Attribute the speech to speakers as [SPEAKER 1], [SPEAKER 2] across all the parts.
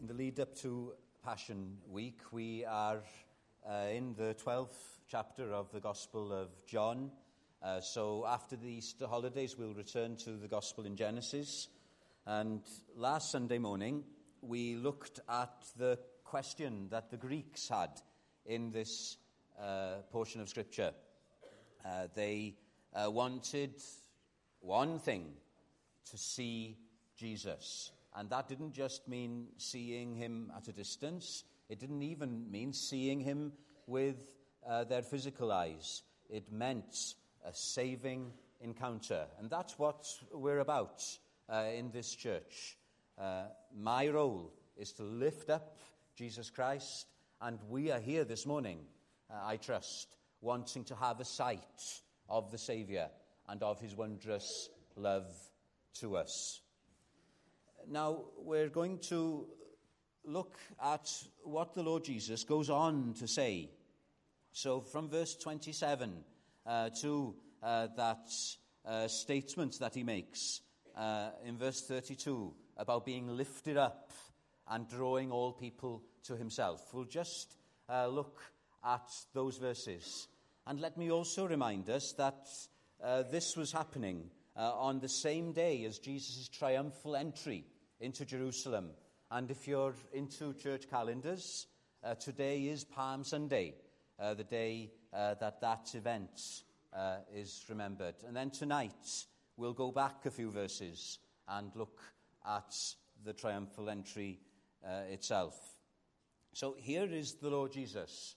[SPEAKER 1] the lead up to Passion Week, we are in the 12th chapter of the Gospel of John. So after the Easter holidays, we'll return to the Gospel in Genesis. And last Sunday morning, we looked at the question that the Greeks had in this portion of Scripture. They wanted one thing: to see Jesus. And that didn't just mean seeing him at a distance. It didn't even mean seeing him with their physical eyes. It meant a saving encounter. And that's what we're about in this church. My role is to lift up Jesus Christ, and we are here this morning, I trust, wanting to have a sight of the Saviour and of his wondrous love to us. Now, we're going to look at what the Lord Jesus goes on to say. So from verse 27 to that statement that he makes in verse 32 about being lifted up and drawing all people to himself. We'll just look at those verses. And let me also remind us that this was happening on the same day as Jesus' triumphal entry into Jerusalem. And if you're into church calendars, today is Palm Sunday, the day that event is remembered. And then tonight, we'll go back a few verses and look at the triumphal entry itself. So here is the Lord Jesus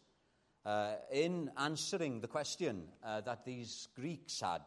[SPEAKER 1] in answering the question that these Greeks had.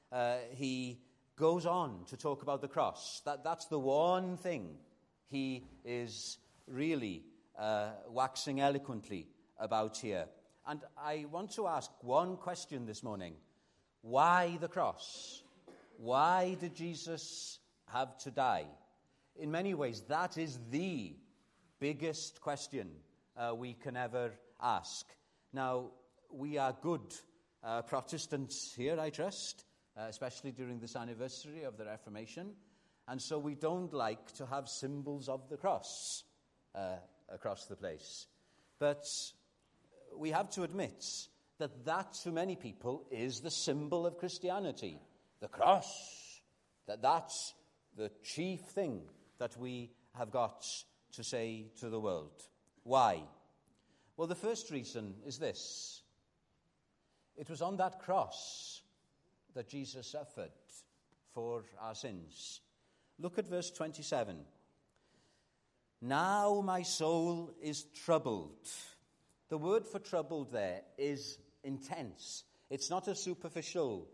[SPEAKER 1] He goes on to talk about the cross. That's the one thing he is really waxing eloquently about here. And I want to ask one question this morning. Why the cross? Why did Jesus have to die? In many ways, that is the biggest question we can ever ask. Now, we are good Protestants here, I trust, especially during this anniversary of the Reformation. And so we don't like to have symbols of the cross across the place. But we have to admit that to many people is the symbol of Christianity. The cross. That's the chief thing that we have got to say to the world. Why? Well, the first reason is this. It was on that cross that Jesus suffered for our sins. Look at verse 27. Now my soul is troubled. The word for troubled there is intense. It's not a superficial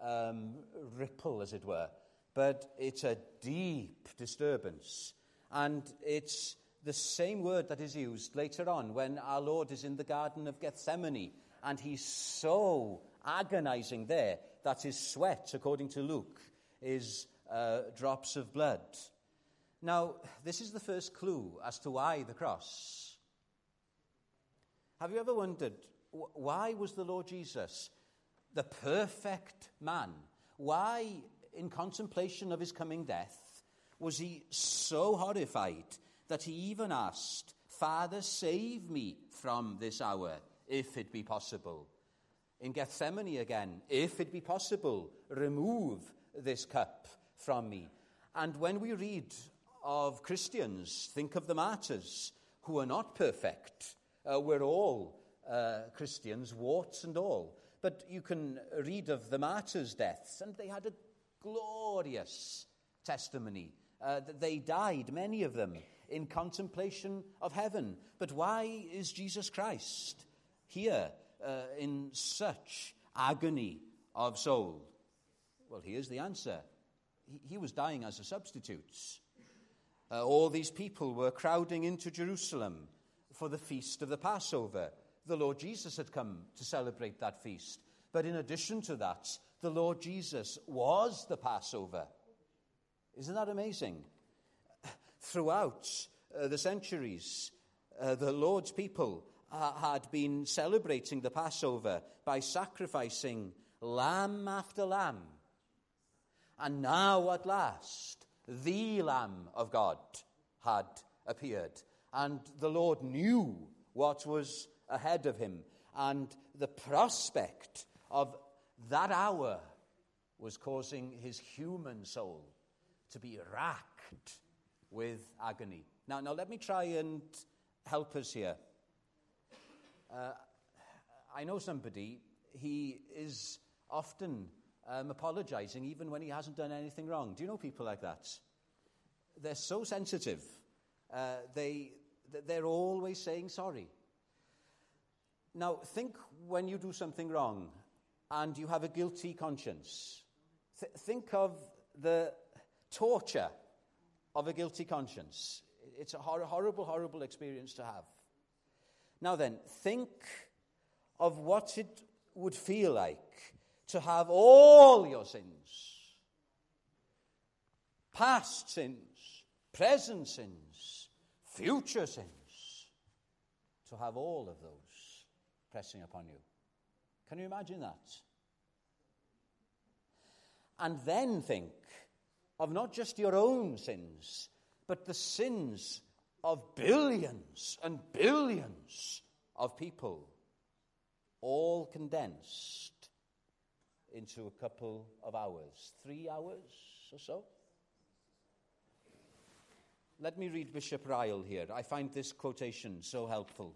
[SPEAKER 1] ripple, as it were, but it's a deep disturbance. And it's the same word that is used later on when our Lord is in the Garden of Gethsemane, and he's so agonizing there that his sweat, according to Luke, is drops of blood. Now, this is the first clue as to why the cross. Have you ever wondered, why was the Lord Jesus, the perfect man, why, in contemplation of his coming death, was he so horrified that he even asked, Father, save me from this hour, if it be possible? In Gethsemane again, if it be possible, remove this cup from me. And when we read of Christians, think of the martyrs who are not perfect. We're all Christians, warts and all. But you can read of the martyrs' deaths, and they had a glorious testimony. They died, many of them, in contemplation of heaven. But why is Jesus Christ here in such agony of soul? Well, here's the answer. He was dying as a substitute. All these people were crowding into Jerusalem for the feast of the Passover. The Lord Jesus had come to celebrate that feast. But in addition to that, the Lord Jesus was the Passover. Isn't that amazing? Throughout the centuries, the Lord's people had been celebrating the Passover by sacrificing lamb after lamb. And now, at last, the Lamb of God had appeared. And the Lord knew what was ahead of him. And the prospect of that hour was causing his human soul to be racked with agony. Now let me try and help us here. I know somebody, he is often apologizing even when he hasn't done anything wrong. Do you know people like that? They're so sensitive. They're always saying sorry. Now, think when you do something wrong and you have a guilty conscience. Think of the torture of a guilty conscience. It's a horrible, horrible experience to have. Now then, think of what it would feel like to have all your sins, past sins, present sins, future sins, to have all of those pressing upon you. Can you imagine that? And then think of not just your own sins, but the sins of billions and billions of people, all condensed into a couple of hours, 3 hours or so. Let me read Bishop Ryle here. I find this quotation so helpful.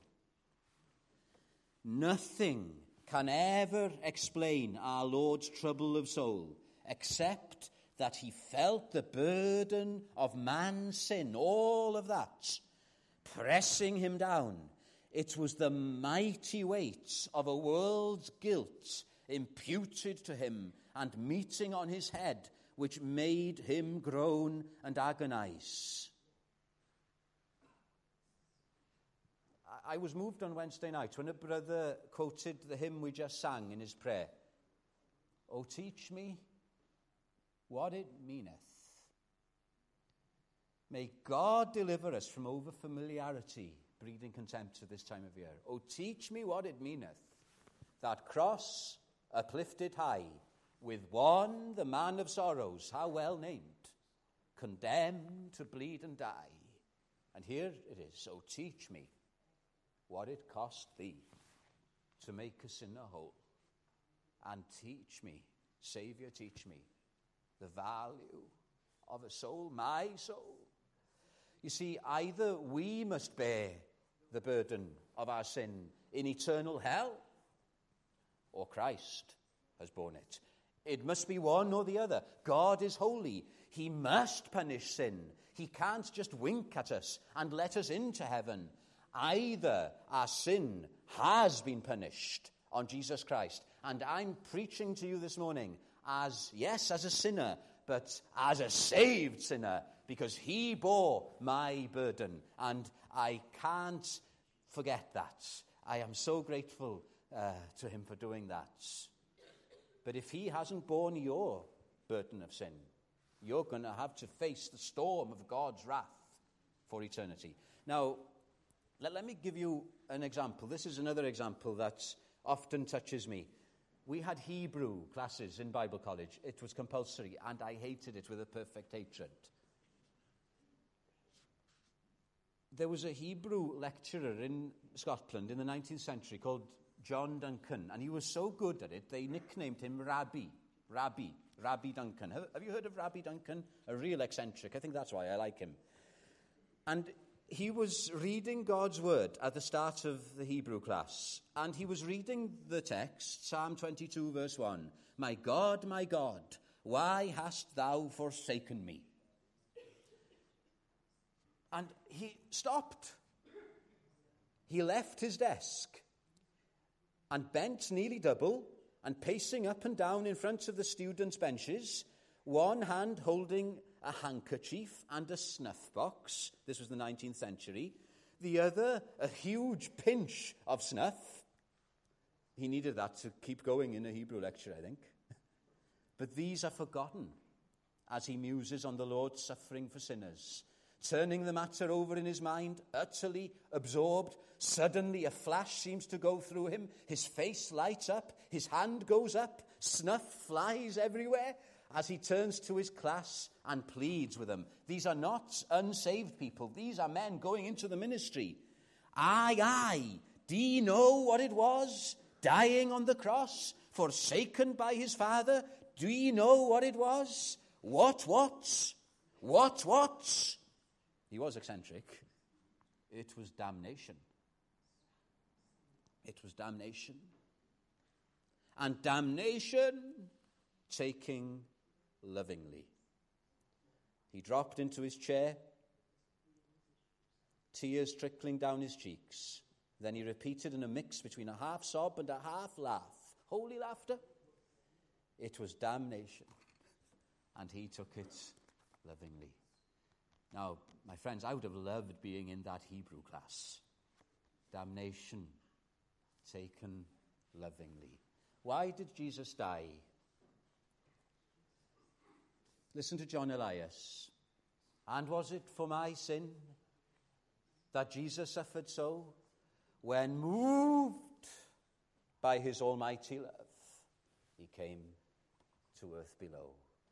[SPEAKER 1] Nothing can ever explain our Lord's trouble of soul except that he felt the burden of man's sin, all of that, pressing him down. It was the mighty weight of a world's guilt imputed to him and meeting on his head, which made him groan and agonize. I was moved on Wednesday night when a brother quoted the hymn we just sang in his prayer. Oh, teach me what it meaneth. May God deliver us from over-familiarity, breeding contempt at this time of year. Oh, teach me what it meaneth, that cross uplifted high, with one the man of sorrows, how well named, condemned to bleed and die. And here it is, oh, teach me what it cost thee to make a sinner whole. And teach me, Saviour, teach me the value of a soul, my soul. You see, either we must bear the burden of our sin in eternal hell, or Christ has borne it. It must be one or the other. God is holy. He must punish sin. He can't just wink at us and let us into heaven. Either our sin has been punished on Jesus Christ, and I'm preaching to you this morning as a sinner, but as a saved sinner, because he bore my burden, and I can't forget that. I am so grateful to him for doing that. But if he hasn't borne your burden of sin, you're going to have to face the storm of God's wrath for eternity. Now, let me give you an example. This is another example that often touches me. We had Hebrew classes in Bible college. It was compulsory, and I hated it with a perfect hatred. There was a Hebrew lecturer in Scotland in the 19th century called John Duncan, and he was so good at it, they nicknamed him Rabbi Duncan. Have you heard of Rabbi Duncan? A real eccentric. I think that's why I like him. And he was reading God's word at the start of the Hebrew class, and he was reading the text, Psalm 22, verse 1. My God, why hast thou forsaken me? And he stopped. He left his desk and bent nearly double and pacing up and down in front of the students' benches, one hand holding a handkerchief and a snuff box. This was the 19th century. The other, a huge pinch of snuff. He needed that to keep going in a Hebrew lecture, I think. But these are forgotten as he muses on the Lord's suffering for sinners, turning the matter over in his mind, utterly absorbed. Suddenly a flash seems to go through him. His face lights up. His hand goes up. Snuff flies everywhere. as he turns to his class and pleads with them. These are not unsaved people. These are men going into the ministry. Aye, do ye know what it was? Dying on the cross, forsaken by his Father. Do ye know what it was? What? He was eccentric. It was damnation. It was damnation. And damnation taking lovingly. He dropped into his chair, tears trickling down his cheeks. Then he repeated in a mix between a half sob and a half laugh. Holy laughter. It was damnation. And he took it lovingly. Now, my friends, I would have loved being in that Hebrew class. Damnation taken lovingly. Why did Jesus die? Listen to John Elias. And was it for my sin that Jesus suffered so? When moved by his almighty love, he came to earth below.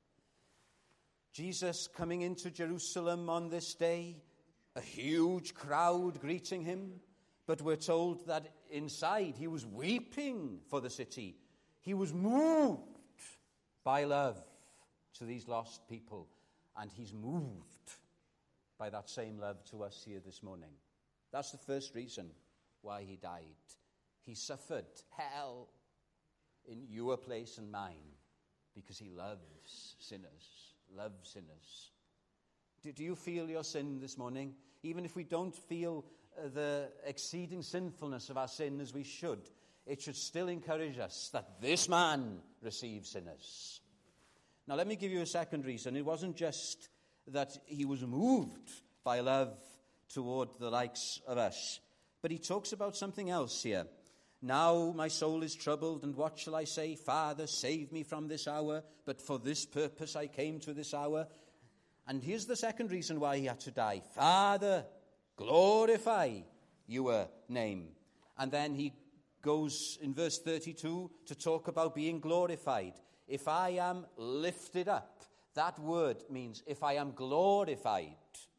[SPEAKER 1] Jesus coming into Jerusalem on this day, a huge crowd greeting him, but we're told that inside he was weeping for the city. He was moved by love to these lost people, and he's moved by that same love to us here this morning. That's the first reason why he died. He suffered hell in your place and mine because he loves sinners. Loves sinners. Do you feel your sin this morning? Even if we don't feel the exceeding sinfulness of our sin as we should, it should still encourage us that this man receives sinners. Now let me give you a second reason. It wasn't just that he was moved by love toward the likes of us, but he talks about something else here. Now my soul is troubled, and what shall I say? Father, save me from this hour, but for this purpose I came to this hour. And here's the second reason why he had to die. Father, glorify your name. And then he goes in verse 32 to talk about being glorified. If I am lifted up, that word means if I am glorified.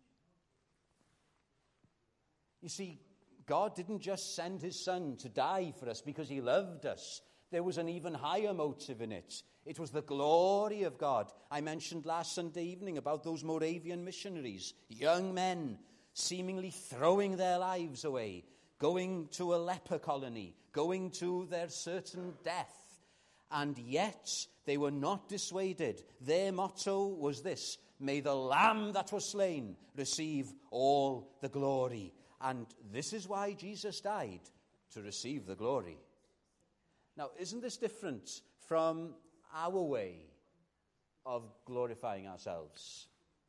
[SPEAKER 1] You see, God didn't just send his son to die for us because he loved us. There was an even higher motive in it. It was the glory of God. I mentioned last Sunday evening about those Moravian missionaries, young men seemingly throwing their lives away, going to a leper colony, going to their certain death. And yet they were not dissuaded. Their motto was this: may the Lamb that was slain receive all the glory. And this is why Jesus died, to receive the glory. Now, isn't this different from our way of glorifying ourselves?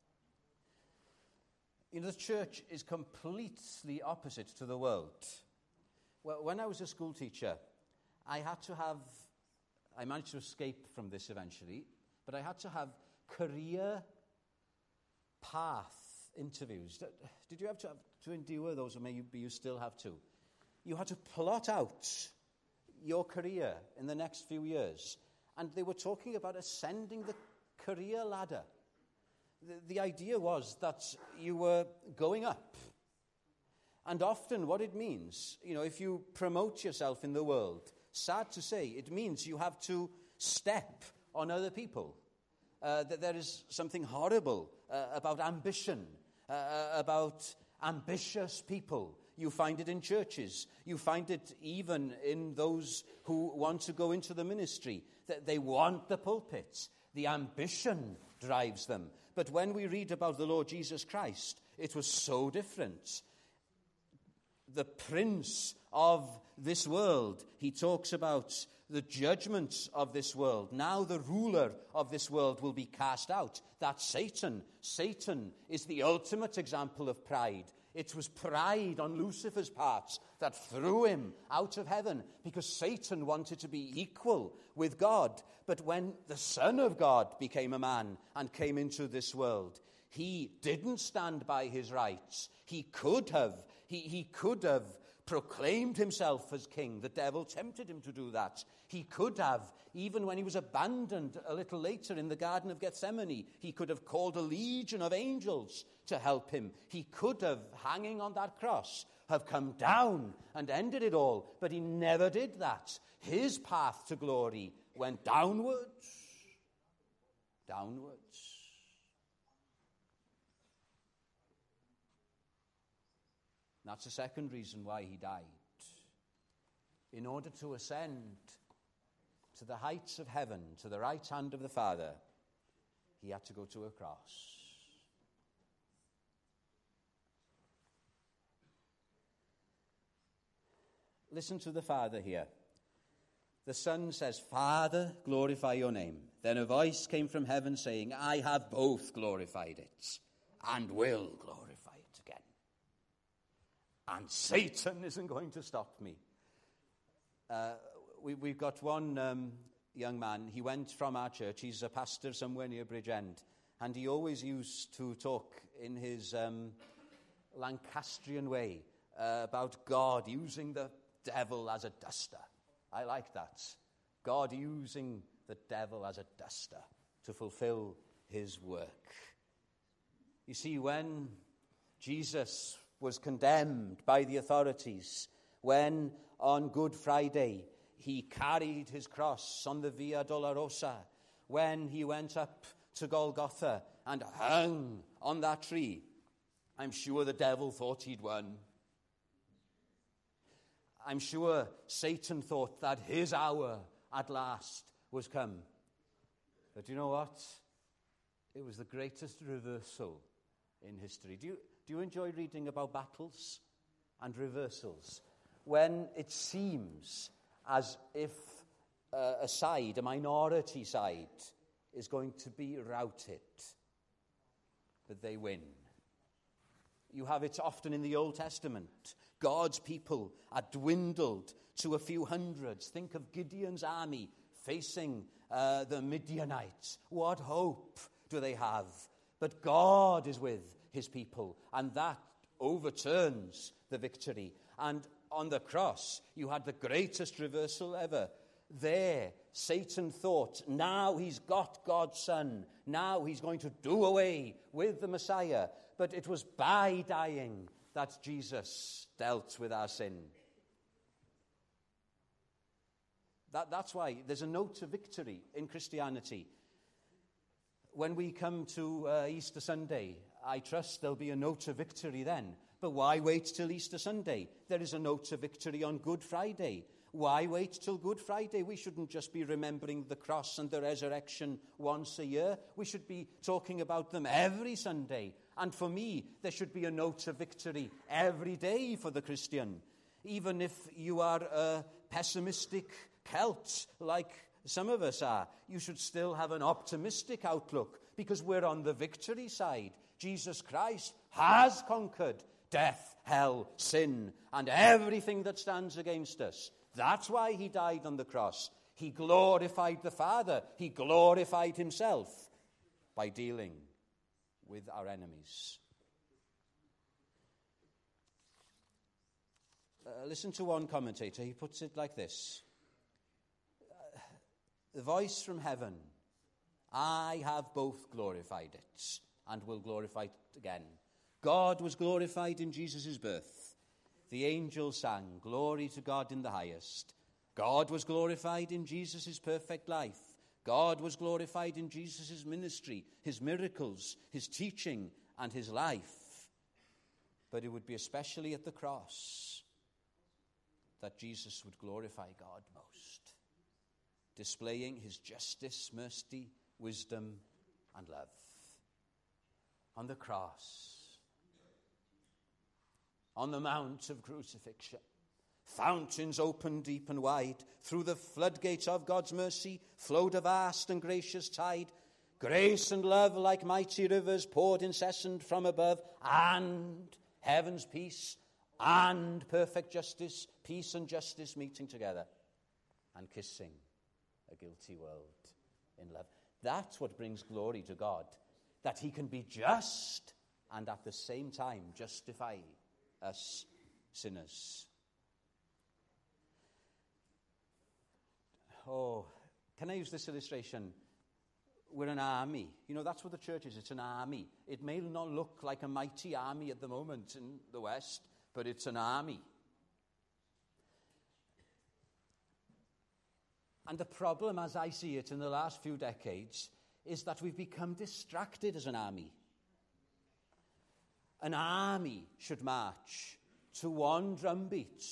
[SPEAKER 1] You know, the church is completely opposite to the world. Well, when I was a school teacher, I managed to escape from this eventually, but I had to have career path interviews. Did you have to endure those, or maybe you still have to? You had to plot out your career in the next few years. And they were talking about ascending the career ladder. The idea was that you were going up. And often what it means, you know, if you promote yourself in the world, sad to say, it means you have to step on other people. That there is something horrible about ambition, about ambitious people. You find it in churches. You find it even in those who want to go into the ministry. That they want the pulpit. The ambition drives them. But when we read about the Lord Jesus Christ, it was so different. The prince of this world, he talks about the judgments of this world. Now the ruler of this world will be cast out. That's Satan. Satan is the ultimate example of pride. It was pride on Lucifer's part that threw him out of heaven, because Satan wanted to be equal with God. But when the Son of God became a man and came into this world, he didn't stand by his rights. He could have proclaimed himself as king. The devil tempted him to do that. He could have, even when he was abandoned a little later in the Garden of Gethsemane, he could have called a legion of angels to help him. He could have, hanging on that cross, have come down and ended it all. But he never did that. His path to glory went downwards. Downwards. That's the second reason why he died. In order to ascend to the heights of heaven, to the right hand of the Father, he had to go to a cross. Listen to the Father here. The Son says, "Father, glorify your name." Then a voice came from heaven saying, "I have both glorified it and will glorify it again. And Satan isn't going to stop me." We've got one young man. He went from our church. He's a pastor somewhere near Bridgend. And he always used to talk in his Lancastrian way about God using the devil as a duster. I like that. God using the devil as a duster to fulfill his work. You see, when Jesus was condemned by the authorities, when on Good Friday he carried his cross on the Via Dolorosa, when he went up to Golgotha and hung on that tree, I'm sure the devil thought he'd won. I'm sure Satan thought that his hour at last was come. But you know what? It was the greatest reversal in history. Do you enjoy reading about battles and reversals? When it seems as if a minority side, is going to be routed, but they win. You have it often in the Old Testament. God's people are dwindled to a few hundreds. Think of Gideon's army facing the Midianites. What hope do they have? But God is with his people, and that overturns the victory. And on the cross, you had the greatest reversal ever. There, Satan thought, now he's got God's Son. Now he's going to do away with the Messiah. But it was by dying that Jesus dealt with our sin. That's why there's a note of victory in Christianity. When we come to Easter Sunday, I trust there'll be a note of victory then. But why wait till Easter Sunday? There is a note of victory on Good Friday. Why wait till Good Friday? We shouldn't just be remembering the cross and the resurrection once a year. We should be talking about them every Sunday. And for me, there should be a note of victory every day for the Christian. Even if you are a pessimistic Celt, like some of us are, you should still have an optimistic outlook, because we're on the victory side. Jesus Christ has conquered death, hell, sin, and everything that stands against us. That's why he died on the cross. He glorified the Father. He glorified himself by dealing with our enemies. Listen to one commentator. He puts it like this. The voice from heaven, I have both glorified it and will glorify it again. God was glorified in Jesus' birth. The angels sang, glory to God in the highest. God was glorified in Jesus' perfect life. God was glorified in Jesus' ministry, his miracles, his teaching, and his life. But it would be especially at the cross that Jesus would glorify God most, displaying his justice, mercy, wisdom, and love. On the cross, on the mount of crucifixion, fountains opened deep and wide. Through the floodgates of God's mercy flowed a vast and gracious tide. Grace and love like mighty rivers poured incessant from above, and heaven's peace and perfect justice, peace and justice meeting together and kissing a guilty world in love. That's what brings glory to God, that he can be just and at the same time justify us sinners. can I use this illustration? We're an army. You know, that's what the church is. It's an army. It may not look like a mighty army at the moment in the West, but it's an army. And the problem, as I see it in the last few decades, is that we've become distracted as an army. An army should march to one drum beat.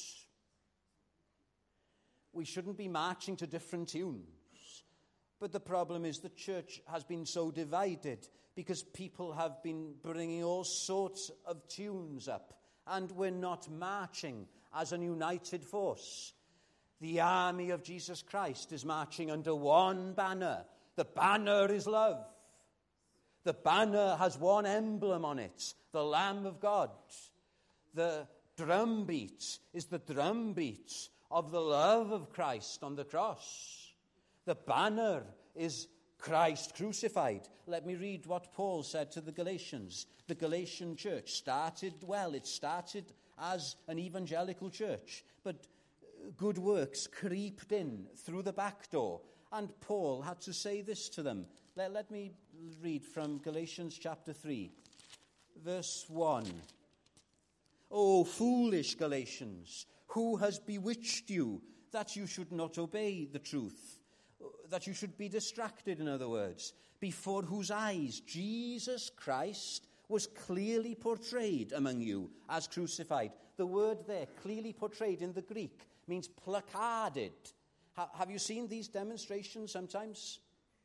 [SPEAKER 1] We shouldn't be marching to different tunes. But the problem is the church has been so divided because people have been bringing all sorts of tunes up, and we're not marching as an united force. The army of Jesus Christ is marching under one banner. The banner is love. The banner has one emblem on it, the Lamb of God. The drumbeat is the drumbeat of the love of Christ on the cross. The banner is Christ crucified. Let me read what Paul said to the Galatians. The Galatian church started well. It started as an evangelical church, but good works creeped in through the back door. And Paul had to say this to them. Let me read from Galatians chapter 3, verse 1. "O foolish Galatians, who has bewitched you that you should not obey the truth? That you should be distracted, in other words, before whose eyes Jesus Christ was clearly portrayed among you as crucified." The word there, clearly portrayed in the Greek, means placarded. Have you seen these demonstrations sometimes?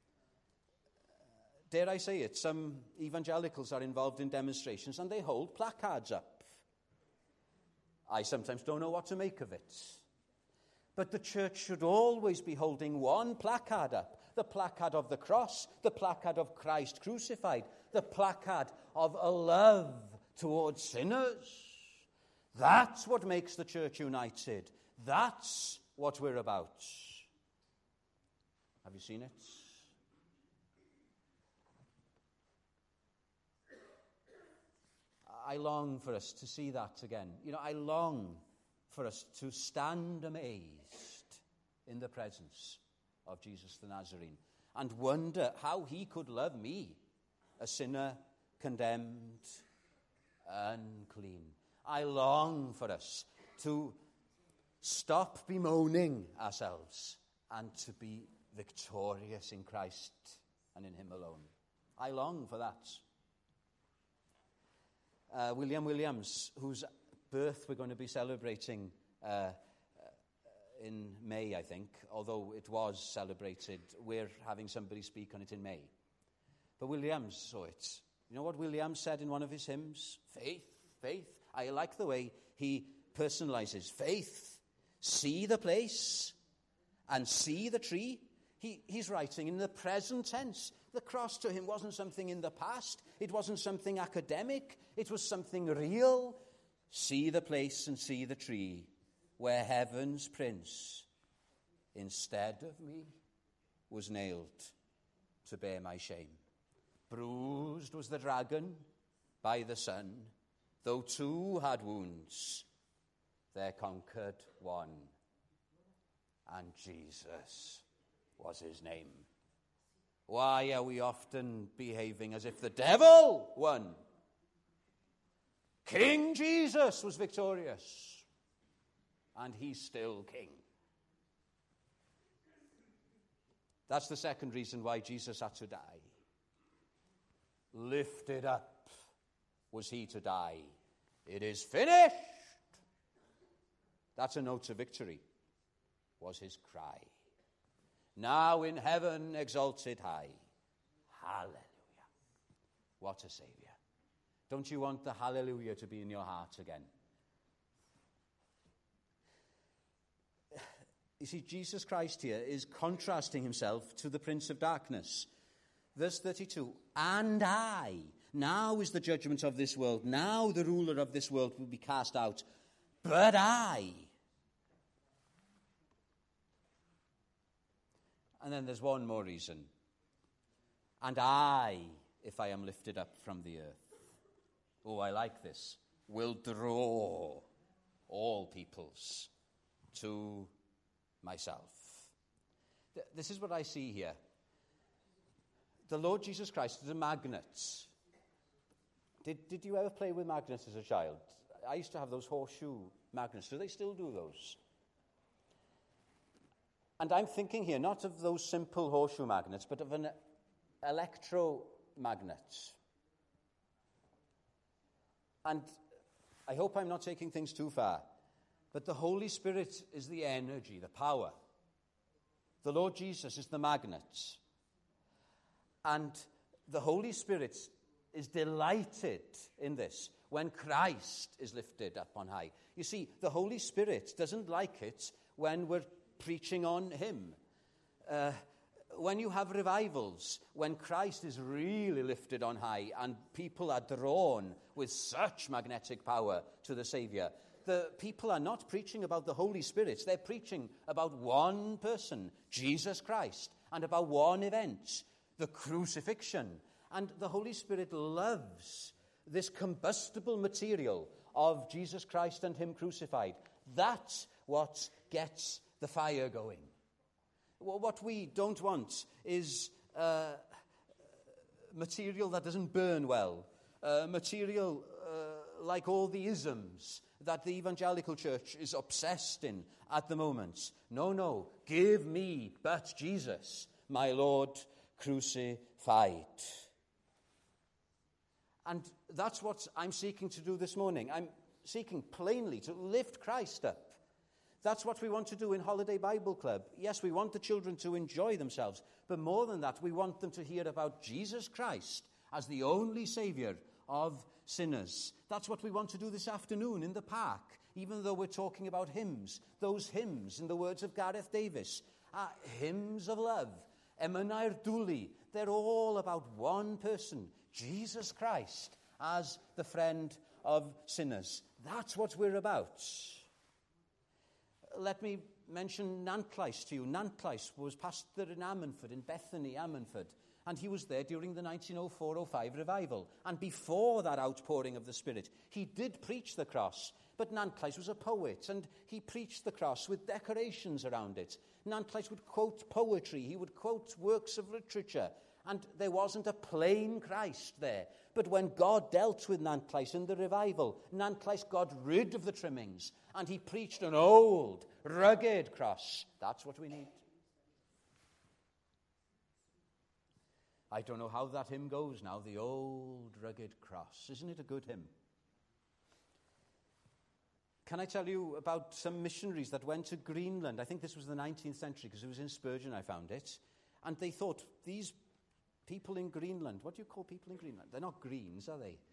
[SPEAKER 1] Dare I say it, some evangelicals are involved in demonstrations and they hold placards up. I sometimes don't know what to make of it. But the church should always be holding one placard up. The placard of the cross, the placard of Christ crucified, the placard of a love towards sinners. That's what makes the church united. That's what we're about. Have you seen it? I long for us to see that again. You know, I long for us to stand amazed in the presence of Jesus the Nazarene and wonder how he could love me, a sinner, condemned, unclean. I long for us to stop bemoaning ourselves and to be victorious in Christ and in him alone. I long for that. William Williams, whose birth we're going to be celebrating in May, I think, although it was celebrated, we're having somebody speak on it in May. But Williams saw it. You know what Williams said in one of his hymns? Faith, faith. I like the way he personalizes faith. See the place and see the tree. He's writing in the present tense. The cross to him wasn't something in the past. It wasn't something academic. It was something real. See the place and see the tree where heaven's prince, instead of me, was nailed to bear my shame. Bruised was the dragon by the sun. Though two had wounds, there conquered one. And Jesus was his name. Why are we often behaving as if the devil won? King Jesus was victorious, and he's still king. That's the second reason why Jesus had to die. Lifted up was he to die. It is finished. That's a note of victory, was his cry. Now in heaven exalted high. Hallelujah. What a Savior. Don't you want the hallelujah to be in your heart again? You see, Jesus Christ here is contrasting himself to the Prince of Darkness. Verse 32, and I, now is the judgment of this world. Now the ruler of this world will be cast out. But I. And then there's one more reason. And I, if I am lifted up from the earth. Oh, I like this. Will draw all peoples to myself. This is what I see here. The Lord Jesus Christ is a magnet. Did you ever play with magnets as a child? I used to have those horseshoe magnets. Do they still do those? And I'm thinking here not of those simple horseshoe magnets, but of an electromagnet. And I hope I'm not taking things too far, but the Holy Spirit is the energy, the power. The Lord Jesus is the magnet. And the Holy Spirit is delighted in this when Christ is lifted up on high. You see, the Holy Spirit doesn't like it when we're preaching on him. When you have revivals, when Christ is really lifted on high and people are drawn with such magnetic power to the Savior, the people are not preaching about the Holy Spirit. They're preaching about one person, Jesus Christ, and about one event, the crucifixion. And the Holy Spirit loves this combustible material of Jesus Christ and him crucified. That's what gets the fire going. What we don't want is material that doesn't burn well, material like all the isms that the evangelical church is obsessed in at the moment. No, give me but Jesus, my Lord crucified. And that's what I'm seeking to do this morning. I'm seeking plainly to lift Christ up. That's what we want to do in Holiday Bible Club. Yes, we want the children to enjoy themselves, but more than that, we want them to hear about Jesus Christ as the only Savior of sinners. That's what we want to do this afternoon in the park, even though we're talking about hymns. Those hymns, in the words of Gareth Davis, are hymns of love. Emanair Duli, they're all about one person, Jesus Christ, as the friend of sinners. That's what we're about. Let me mention Nantllais to you. Nantllais was pastor in Ammanford, in Bethany, Ammanford, and he was there during the 1904-05 revival. And before that outpouring of the Spirit, he did preach the cross. But Nantllais was a poet, and he preached the cross with decorations around it. Nantllais would quote poetry, he would quote works of literature, and there wasn't a plain Christ there. But when God dealt with Nantllais in the revival, Nantllais got rid of the trimmings, and he preached an old, rugged cross. That's what we need. I don't know how that hymn goes now, the old, rugged cross. Isn't it a good hymn? Can I tell you about some missionaries that went to Greenland? I think this was the 19th century, because it was in Spurgeon I found it. And they thought, these people in Greenland, what do you call people in Greenland? They're not Greens, are they?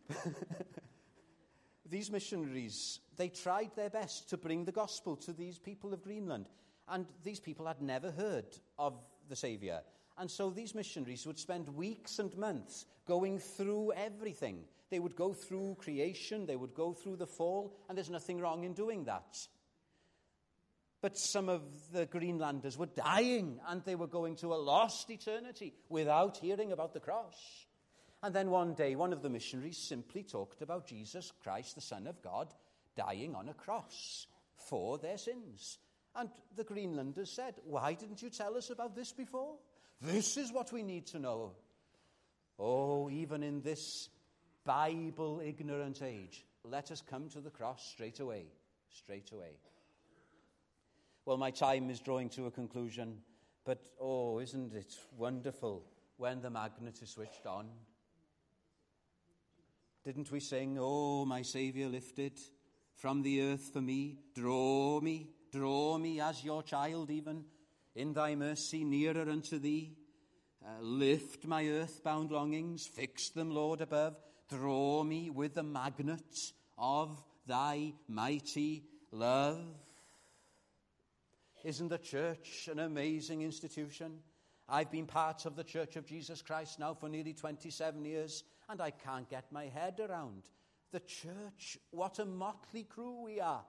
[SPEAKER 1] These missionaries, they tried their best to bring the gospel to these people of Greenland. And these people had never heard of the Saviour. And so these missionaries would spend weeks and months going through everything. They would go through creation, they would go through the fall, and there's nothing wrong in doing that. But some of the Greenlanders were dying, and they were going to a lost eternity without hearing about the cross. And then one day, one of the missionaries simply talked about Jesus Christ, the Son of God, dying on a cross for their sins. And the Greenlanders said, "Why didn't you tell us about this before? This is what we need to know." Oh, even in this Bible-ignorant age, let us come to the cross straight away. Well, my time is drawing to a conclusion, but oh, isn't it wonderful when the magnet is switched on? Didn't we sing, "Oh, my Saviour lifted from the earth for me, draw me as your child even, in thy mercy nearer unto thee. Lift my earthbound longings, fix them, Lord, above. Draw me with the magnet of thy mighty love." Isn't the church an amazing institution? I've been part of the Church of Jesus Christ now for nearly 27 years, and I can't get my head around the church. What a motley crew we are.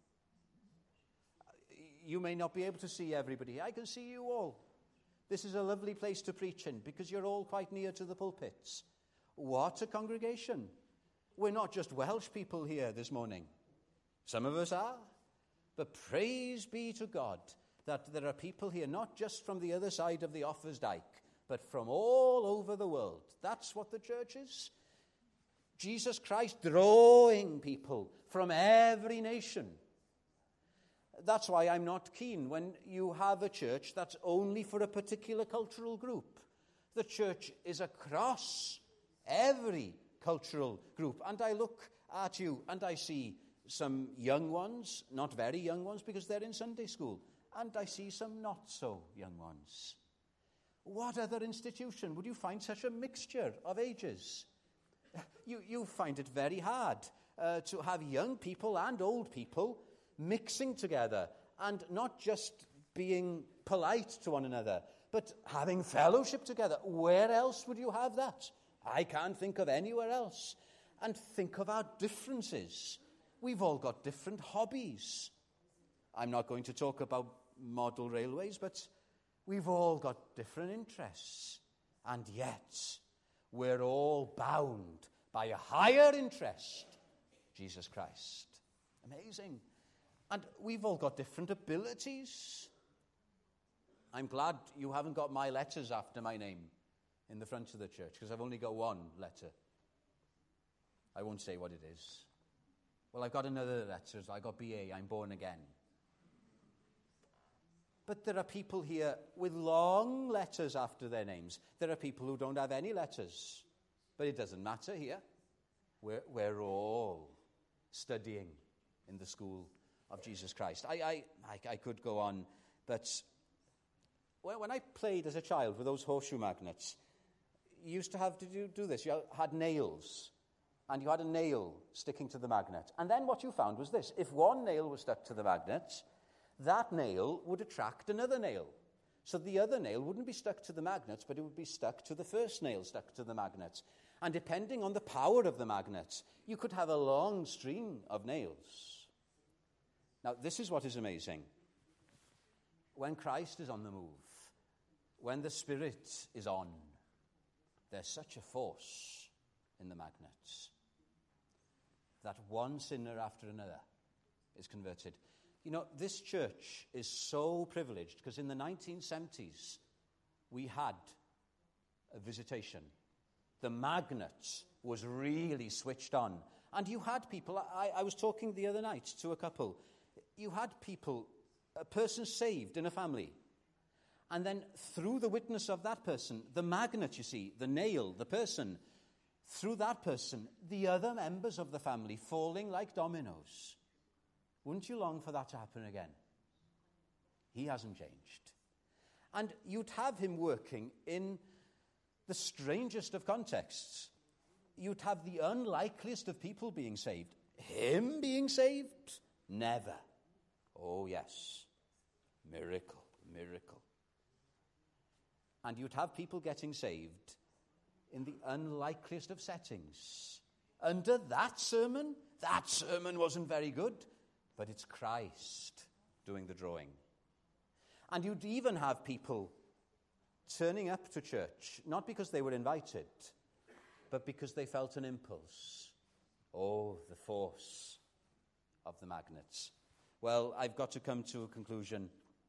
[SPEAKER 1] You may not be able to see everybody. I can see you all. This is a lovely place to preach in because you're all quite near to the pulpits. What a congregation. We're not just Welsh people here this morning. Some of us are. But praise be to God, that there are people here, not just from the other side of the Offa's Dyke, but from all over the world. That's what the church is. Jesus Christ drawing people from every nation. That's why I'm not keen when you have a church that's only for a particular cultural group. The church is across every cultural group. And I look at you and I see some young ones, not very young ones because they're in Sunday school, and I see some not so young ones. What other institution would you find such a mixture of ages? You find it very hard to have young people and old people mixing together and not just being polite to one another, but having fellowship together. Where else would you have that? I can't think of anywhere else. And think of our differences. We've all got different hobbies. I'm not going to talk about model railways, but we've all got different interests. And yet, we're all bound by a higher interest, Jesus Christ. Amazing. And we've all got different abilities. I'm glad you haven't got my letters after my name in the front of the church, because I've only got one letter. I won't say what it is. Well, I've got another letter. I got BA. I'm born again. But there are people here with long letters after their names. There are people who don't have any letters. But it doesn't matter here. We're all studying in the school of Jesus Christ. I could go on, but when I played as a child with those horseshoe magnets, you used to have to do this. You had nails, and you had a nail sticking to the magnet. And then what you found was this. If one nail was stuck to the magnet, that nail would attract another nail. So the other nail wouldn't be stuck to the magnet, but it would be stuck to the first nail stuck to the magnet. And depending on the power of the magnet, you could have a long string of nails. Now, this is what is amazing. When Christ is on the move, when the Spirit is on, there's such a force in the magnets that one sinner after another is converted. You know, this church is so privileged because in the 1970s, we had a visitation. The magnet was really switched on. And you had people, I was talking the other night to a couple, you had people, a person saved in a family, and then through the witness of that person, the magnet, you see, the nail, the person, through that person, the other members of the family falling like dominoes. Wouldn't you long for that to happen again? He hasn't changed. And you'd have him working in the strangest of contexts. You'd have the unlikeliest of people being saved. Him being saved? Never. Oh, yes. Miracle, miracle. And you'd have people getting saved in the unlikeliest of settings. Under that sermon wasn't very good, but it's Christ doing the drawing. And you'd even have people turning up to church, not because they were invited, but because they felt an impulse. Oh, the force of the magnets. Well, I've got to come to a conclusion.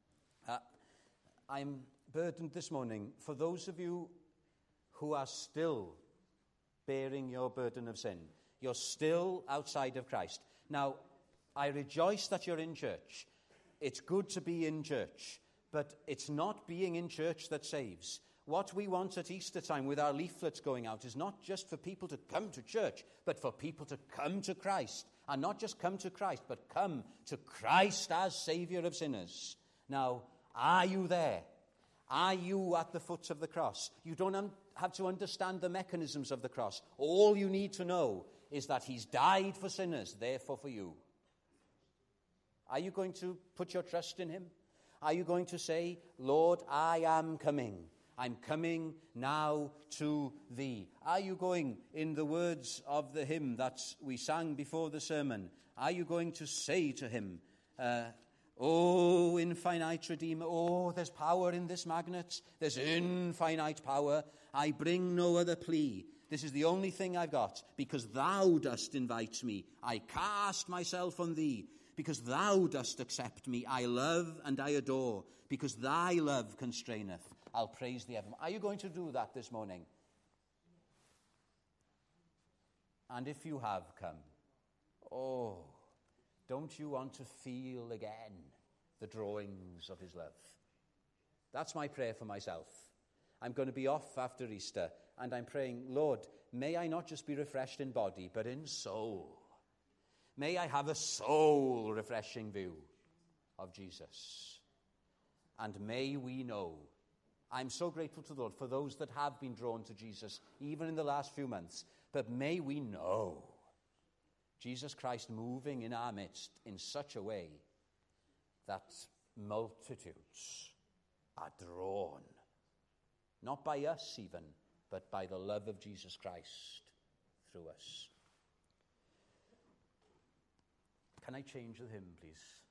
[SPEAKER 1] I'm burdened this morning for those of you who are still bearing your burden of sin. You're still outside of Christ. Now, I rejoice that you're in church. It's good to be in church, but it's not being in church that saves. What we want at Easter time with our leaflets going out is not just for people to come to church, but for people to come to Christ. And not just come to Christ, but come to Christ as Saviour of sinners. Now, are you there? Are you at the foot of the cross? You don't have to understand the mechanisms of the cross. All you need to know is that he's died for sinners, therefore for you. Are you going to put your trust in him? Are you going to say, Lord, I am coming. I'm coming now to thee. Are you going, in the words of the hymn that we sang before the sermon, are you going to say to him, oh, infinite Redeemer, oh, there's power in this magnet. There's infinite power. I bring no other plea. This is the only thing I've got, because thou dost invite me. I cast myself on thee. Because thou dost accept me, I love and I adore. Because thy love constraineth, I'll praise thee ever. Are you going to do that this morning? And if you have come, oh, don't you want to feel again the drawings of his love? That's my prayer for myself. I'm going to be off after Easter, and I'm praying, Lord, may I not just be refreshed in body, but in soul. May I have a soul-refreshing view of Jesus. And may we know, I'm so grateful to the Lord for those that have been drawn to Jesus, even in the last few months, but may we know Jesus Christ moving in our midst in such a way that multitudes are drawn, not by us even, but by the love of Jesus Christ through us. Can I change the hymn, please?